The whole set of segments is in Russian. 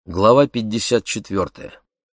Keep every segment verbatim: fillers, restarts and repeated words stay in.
Глава пятьдесят четвертая.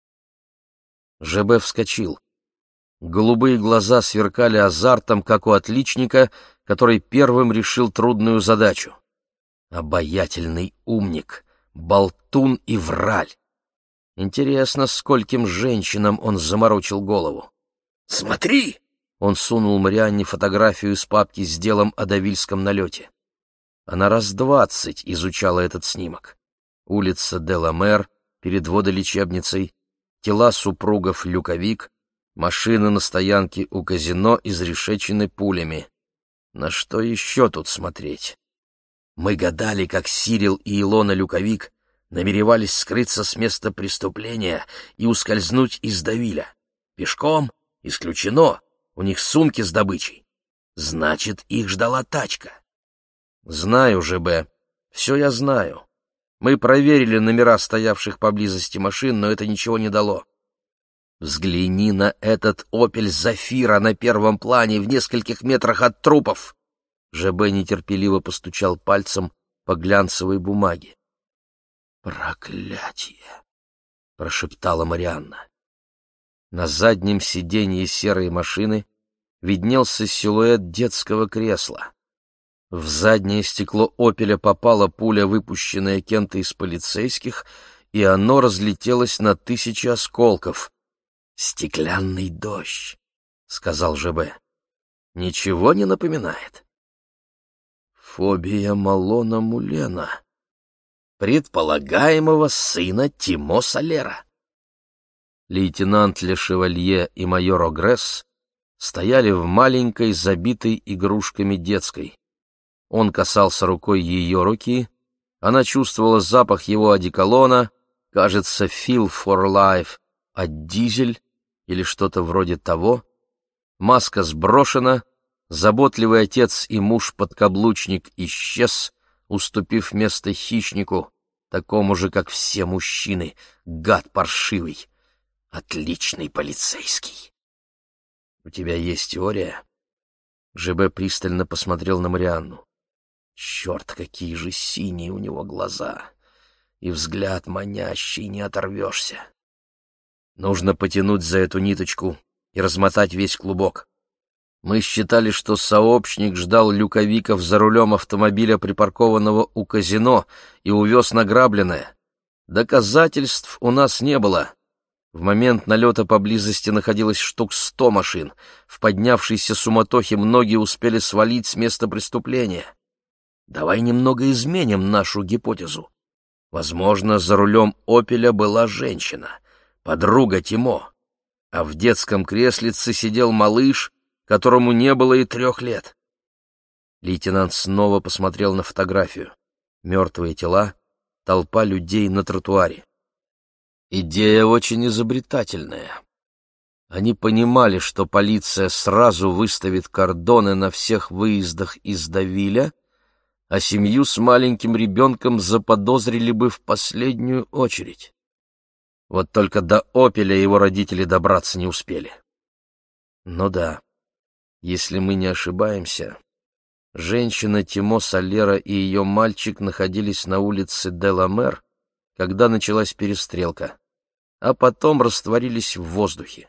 ЖБ вскочил. Голубые глаза сверкали азартом, как у отличника, который первым решил трудную задачу. Обаятельный умник, болтун и враль. Интересно, скольким женщинам он заморочил голову. «Смотри!» — он сунул Марианне фотографию из папки с делом о Давильском налете. Она раз двадцать изучала этот снимок. Улица Деламер перед водолечебницей, тела супругов Люковик, машины на стоянке у казино изрешечены пулями. На что еще тут смотреть? Мы гадали, как Сирил и Илона Люковик намеревались скрыться с места преступления и ускользнуть из Давиля. Пешком? Исключено. У них сумки с добычей. Значит, их ждала тачка. Знаю, ЖБ. Все я знаю. Мы проверили номера стоявших поблизости машин, но это ничего не дало. Взгляни на этот «Опель Зафира» на первом плане в нескольких метрах от трупов. ЖБ нетерпеливо постучал пальцем по глянцевой бумаге. «Проклятие!» — прошептала Марианна. На заднем сиденье серой машины виднелся силуэт детского кресла. В заднее стекло «Опеля» попала пуля, выпущенная кем-то из полицейских, и оно разлетелось на тысячи осколков. «Стеклянный дождь», — сказал ЖБ. «Ничего не напоминает?» «Фобия Малона Мулена, предполагаемого сына Тимо Солера». Лейтенант Ле Шевалье и майор Огресс стояли в маленькой, забитой игрушками детской. Он касался рукой ее руки, она чувствовала запах его одеколона, кажется, Feel for Life, от Дизель или что-то вроде того. Маска сброшена, заботливый отец и муж-подкаблучник исчез, уступив место хищнику, такому же, как все мужчины, гад паршивый, отличный полицейский. «У тебя есть теория?» ЖБ пристально посмотрел на Марианну. Черт, какие же синие у него глаза! И взгляд манящий, не оторвешься. Нужно потянуть за эту ниточку и размотать весь клубок. Мы считали, что сообщник ждал Люковиков за рулем автомобиля, припаркованного у казино, и увез награбленное. Доказательств у нас не было. В момент налета поблизости находилось штук сто машин. В поднявшейся суматохе многие успели свалить с места преступления. Давай немного изменим нашу гипотезу. Возможно, за рулем «Опеля» была женщина, подруга Тимо, а в детском креслице сидел малыш, которому не было и трех лет. Лейтенант снова посмотрел на фотографию. Мертвые тела, толпа людей на тротуаре. Идея очень изобретательная. Они понимали, что полиция сразу выставит кордоны на всех выездах из Давиля, а семью с маленьким ребенком заподозрили бы в последнюю очередь. Вот только до «Опеля» его родители добраться не успели. Ну да, если мы не ошибаемся, женщина Тимо Солера и ее мальчик находились на улице Деламер, когда началась перестрелка, а потом растворились в воздухе.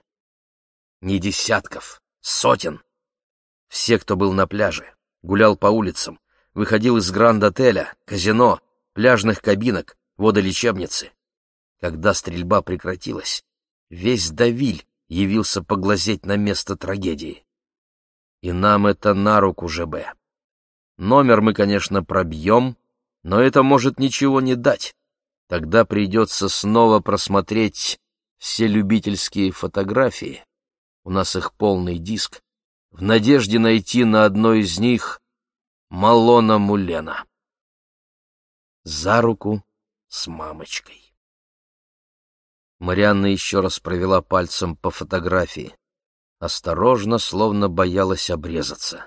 Не десятков, сотен. Все, кто был на пляже, гулял по улицам, выходил из Гранд-отеля, казино, пляжных кабинок, водолечебницы. Когда стрельба прекратилась, весь Давиль явился поглазеть на место трагедии. И нам это на руку, ЖБ. Номер мы, конечно, пробьем, но это может ничего не дать. Тогда придется снова просмотреть все любительские фотографии, у нас их полный диск, в надежде найти на одной из них Малона Мулена. За руку с мамочкой. Марианна еще раз провела пальцем по фотографии. Осторожно, словно боялась обрезаться.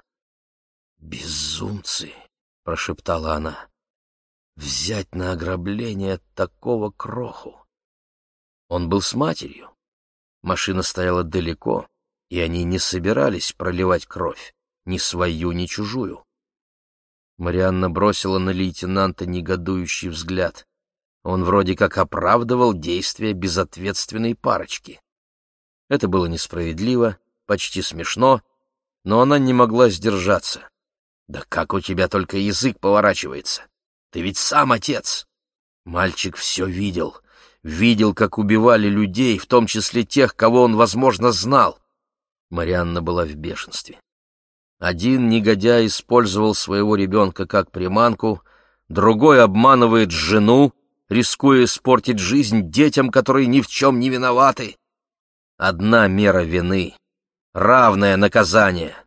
«Безумцы!» — прошептала она. «Взять на ограбление такого кроху!» Он был с матерью. Машина стояла далеко, и они не собирались проливать кровь, ни свою, ни чужую. Марианна бросила на лейтенанта негодующий взгляд. Он вроде как оправдывал действия безответственной парочки. Это было несправедливо, почти смешно, но она не могла сдержаться. «Да как у тебя только язык поворачивается? Ты ведь сам отец!» Мальчик все видел. Видел, как убивали людей, в том числе тех, кого он, возможно, знал. Марианна была в бешенстве. Один негодяй использовал своего ребенка как приманку, другой обманывает жену, рискуя испортить жизнь детям, которые ни в чем не виноваты. Одна мера вины, равное наказание.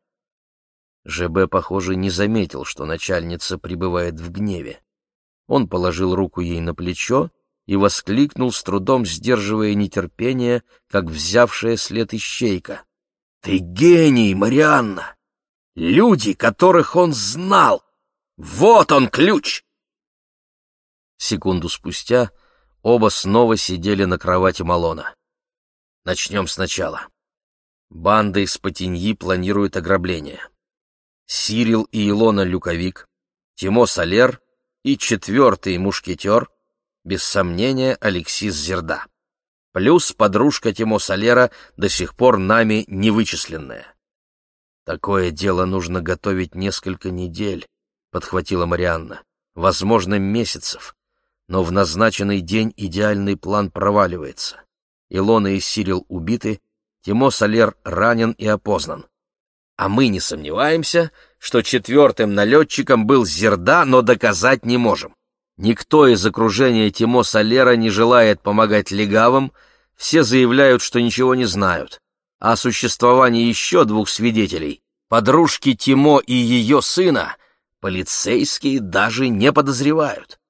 ЖБ, похоже, не заметил, что начальница пребывает в гневе. Он положил руку ей на плечо и воскликнул, с трудом сдерживая нетерпение, как взявшая след ищейка. «Ты гений, Марианна! Люди, которых он знал! Вот он, ключ!» Секунду спустя оба снова сидели на кровати Малона. Начнем сначала. Банда из Потиньи планирует ограбление. Сирил и Илона Люковик, Тимо Солер и четвертый мушкетер, без сомнения, Алексис Зерда. Плюс подружка Тимо Солера, до сих пор нами не вычисленная. «Такое дело нужно готовить несколько недель», — подхватила Марианна. «Возможно, месяцев. Но в назначенный день идеальный план проваливается. Илона и Сирил убиты, Тимо Солер ранен и опознан. А мы не сомневаемся, что четвертым налетчиком был Зерда, но доказать не можем. Никто из окружения Тимо Солера не желает помогать легавым, все заявляют, что ничего не знают. О существовании еще двух свидетелей, подружки Тимо и ее сына, полицейские даже не подозревают».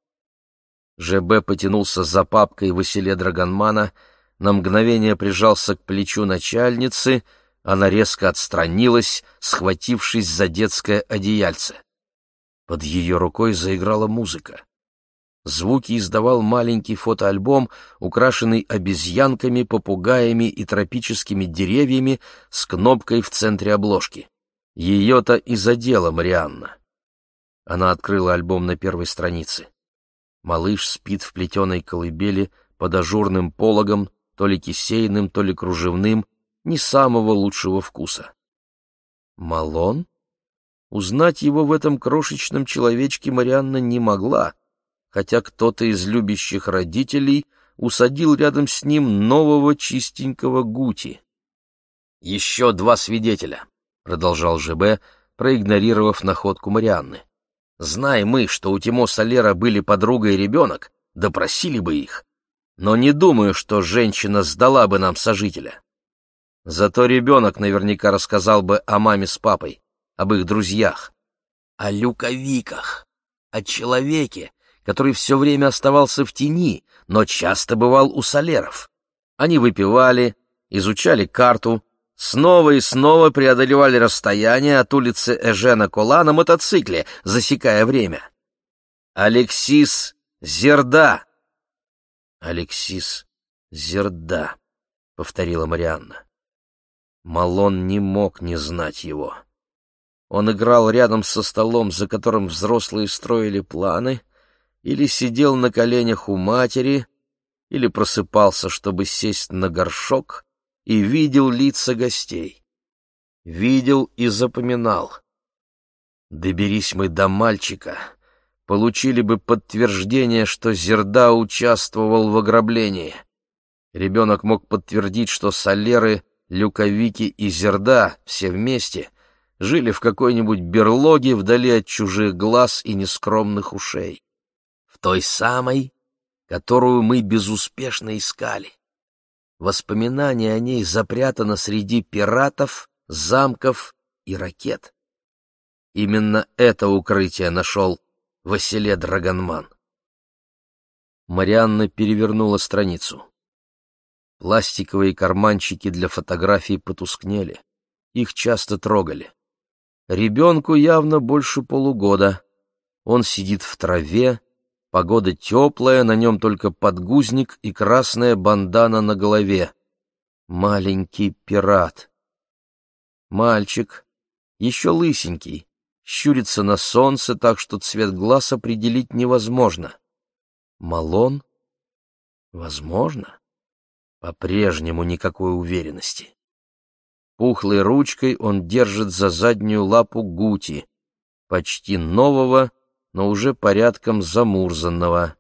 ЖБ потянулся за папкой Василия Драгонмана, на мгновение прижался к плечу начальницы, она резко отстранилась, схватившись за детское одеяльце. Под ее рукой заиграла музыка. Звуки издавал маленький фотоальбом, украшенный обезьянками, попугаями и тропическими деревьями с кнопкой в центре обложки. Ее-то и задела Марианна. Она открыла альбом на первой странице. Малыш спит в плетеной колыбели под ажурным пологом, то ли кисейным, то ли кружевным, не самого лучшего вкуса. Малон? Узнать его в этом крошечном человечке Марианна не могла, хотя кто-то из любящих родителей усадил рядом с ним нового чистенького Гути. «Еще два свидетеля», — продолжал ЖБ, проигнорировав находку Марианны. «Знай мы, что у Тимо Солера были подруга и ребенок, допросили бы их. Но не думаю, что женщина сдала бы нам сожителя. Зато ребенок наверняка рассказал бы о маме с папой, об их друзьях, о люковиках, о человеке, который все время оставался в тени, но часто бывал у Солеров. Они выпивали, изучали карту, снова и снова преодолевали расстояние от улицы Эжена Кола на мотоцикле, засекая время. Алексис Зерда. Алексис Зерда, повторила Марианна. Малон не мог не знать его. Он играл рядом со столом, за которым взрослые строили планы, или сидел на коленях у матери, или просыпался, чтобы сесть на горшок, и видел лица гостей. Видел и запоминал. Доберись мы до мальчика, получили бы подтверждение, что Зерда участвовал в ограблении. Ребенок мог подтвердить, что Солеры, Люковики и Зерда все вместе жили в какой-нибудь берлоге вдали от чужих глаз и нескромных ушей. В той самой, которую мы безуспешно искали. Воспоминание о ней запрятано среди пиратов, замков и ракет. Именно это укрытие нашел Василий Драгонман. Марианна перевернула страницу. Пластиковые карманчики для фотографий потускнели. Их часто трогали. Ребенку явно больше полугода. Он сидит в траве, погода теплая, на нем только подгузник и красная бандана на голове. Маленький пират. Мальчик, еще лысенький, щурится на солнце так, что цвет глаз определить невозможно. Малон Возможно. По-прежнему никакой уверенности. Пухлой ручкой он держит за заднюю лапу Гути, почти нового, но уже порядком замурзанного.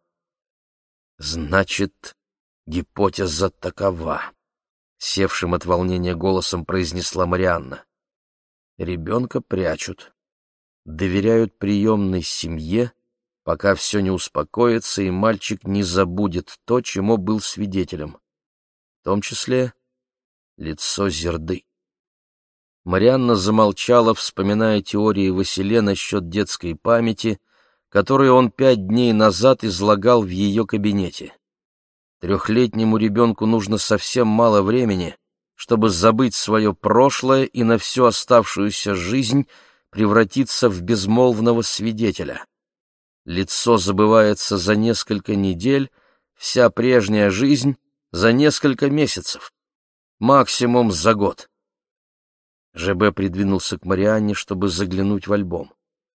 Значит, гипотеза такова, — севшим от волнения голосом произнесла Марианна. Ребенка прячут, доверяют приемной семье, пока все не успокоится и мальчик не забудет то, чему был свидетелем, в том числе лицо Зерды. Марианна замолчала, вспоминая теории Василе насчет детской памяти, которые он пять дней назад излагал в ее кабинете. Трехлетнему ребенку нужно совсем мало времени, чтобы забыть свое прошлое и на всю оставшуюся жизнь превратиться в безмолвного свидетеля. Лицо забывается за несколько недель, вся прежняя жизнь — за несколько месяцев, максимум за год. ЖБ придвинулся к Марианне, чтобы заглянуть в альбом.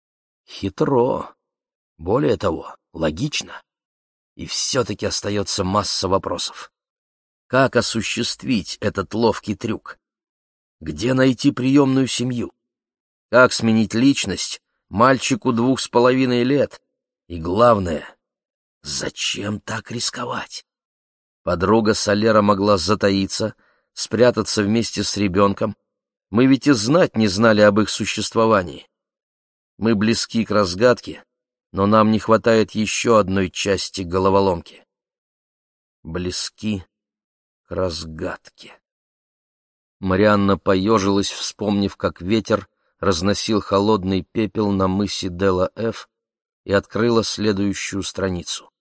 Хитро. Более того, логично. И все-таки остается масса вопросов. Как осуществить этот ловкий трюк? Где найти приемную семью? Как сменить личность мальчику двух с половиной лет? И главное, зачем так рисковать? Подруга Солера могла затаиться, спрятаться вместе с ребенком. Мы ведь и знать не знали об их существовании. Мы близки к разгадке, но нам не хватает еще одной части головоломки. Близки к разгадке. Марианна поежилась, вспомнив, как ветер разносил холодный пепел на мысе Дела-Ф, и открыла следующую страницу.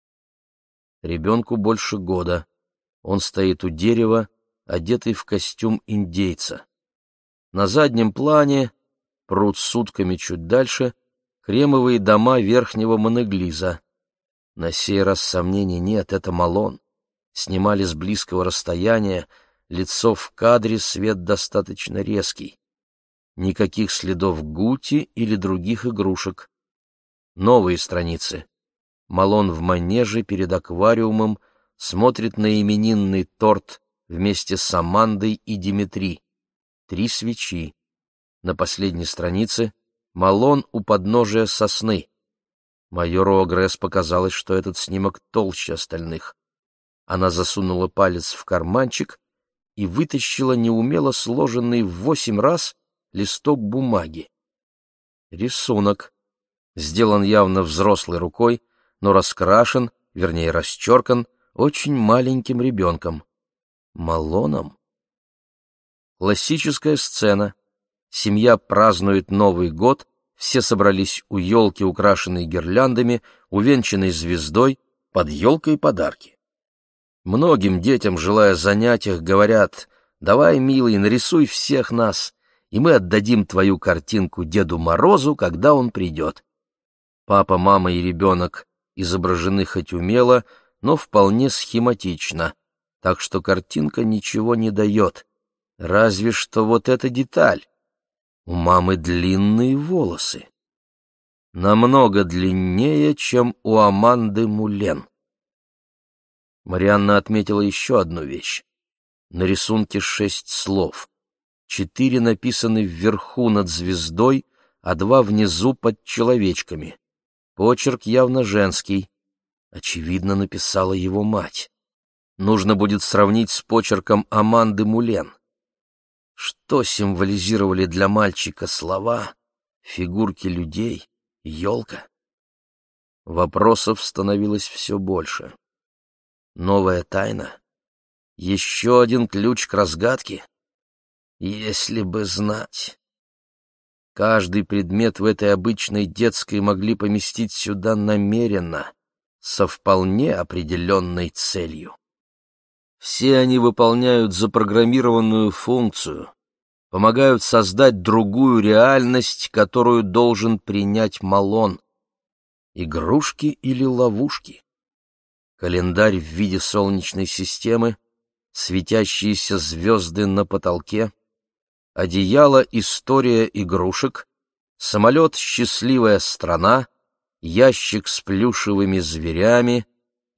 Ребенку больше года. Он стоит у дерева, одетый в костюм индейца. На заднем плане, пруд с утками чуть дальше, кремовые дома верхнего Монеглиза. На сей раз сомнений нет, это Малон. Снимали с близкого расстояния, лицо в кадре, свет достаточно резкий. Никаких следов Гути или других игрушек. Новые страницы. Малон в манеже перед аквариумом смотрит на именинный торт вместе с Амандой и Димитри. Три свечи. На последней странице Малон у подножия сосны. Майору Огресс показалось, что этот снимок толще остальных. Она засунула палец в карманчик и вытащила неумело сложенный в восемь раз листок бумаги. Рисунок. Сделан явно взрослой рукой, но раскрашен, вернее расчеркан, очень маленьким ребенком. Малоном? Классическая сцена. Семья празднует Новый год, все собрались у елки, украшенной гирляндами, увенчанной звездой, под елкой подарки. Многим детям, желая занять их, говорят: «Давай, милый, нарисуй всех нас, и мы отдадим твою картинку Деду Морозу, когда он придет». Папа, мама и ребенок изображены хоть умело, но вполне схематично, так что картинка ничего не дает. Разве что вот эта деталь. У мамы длинные волосы. Намного длиннее, чем у Аманды Мулен. Марианна отметила еще одну вещь. На рисунке шесть слов. Четыре написаны вверху над звездой, а два внизу под человечками. Почерк явно женский. Очевидно, написала его мать. Нужно будет сравнить с почерком Аманды Мулен. Что символизировали для мальчика слова, фигурки людей, елка? Вопросов становилось все больше. Новая тайна? Еще один ключ к разгадке? Если бы знать. Каждый предмет в этой обычной детской могли поместить сюда намеренно, со вполне определенной целью. Все они выполняют запрограммированную функцию, помогают создать другую реальность, которую должен принять Малон. Игрушки или ловушки? Календарь в виде солнечной системы, светящиеся звезды на потолке, одеяло «История игрушек», самолет «Счастливая страна», ящик с плюшевыми зверями,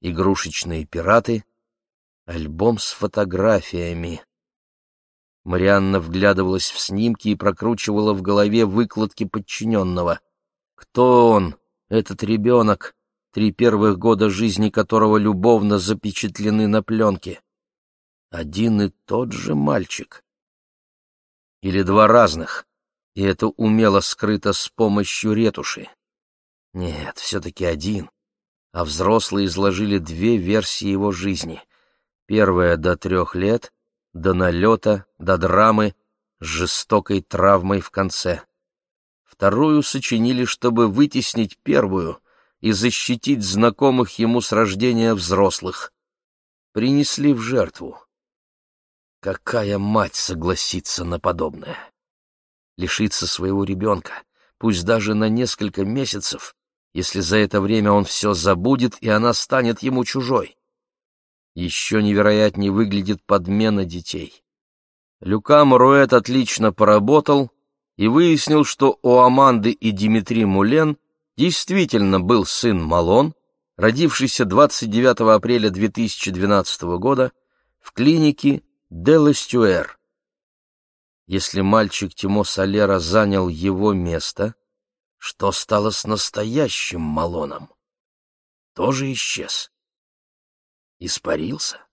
игрушечные пираты, альбом с фотографиями. Марианна вглядывалась в снимки и прокручивала в голове выкладки подчиненного. Кто он, этот ребенок, три первых года жизни которого любовно запечатлены на пленке? Один и тот же мальчик? Или два разных, и это умело скрыто с помощью ретуши? Нет, все-таки один, а взрослые изложили две версии его жизни. Первая до трех лет, до налета, до драмы, с жестокой травмой в конце. Вторую сочинили, чтобы вытеснить первую и защитить знакомых ему с рождения взрослых. Принесли в жертву. Какая мать согласится на подобное? Лишиться своего ребенка, пусть даже на несколько месяцев, если за это время он все забудет, и она станет ему чужой. Еще невероятнее выглядит подмена детей. Люка Моруэт отлично поработал и выяснил, что у Аманды и Димитри Мулен действительно был сын Малон, родившийся двадцать девятого апреля две тысячи двенадцатого года в клинике де Лестюэр. Если мальчик Тимо Солера занял его место, что стало с настоящим Малоном? Тоже исчез. Испарился?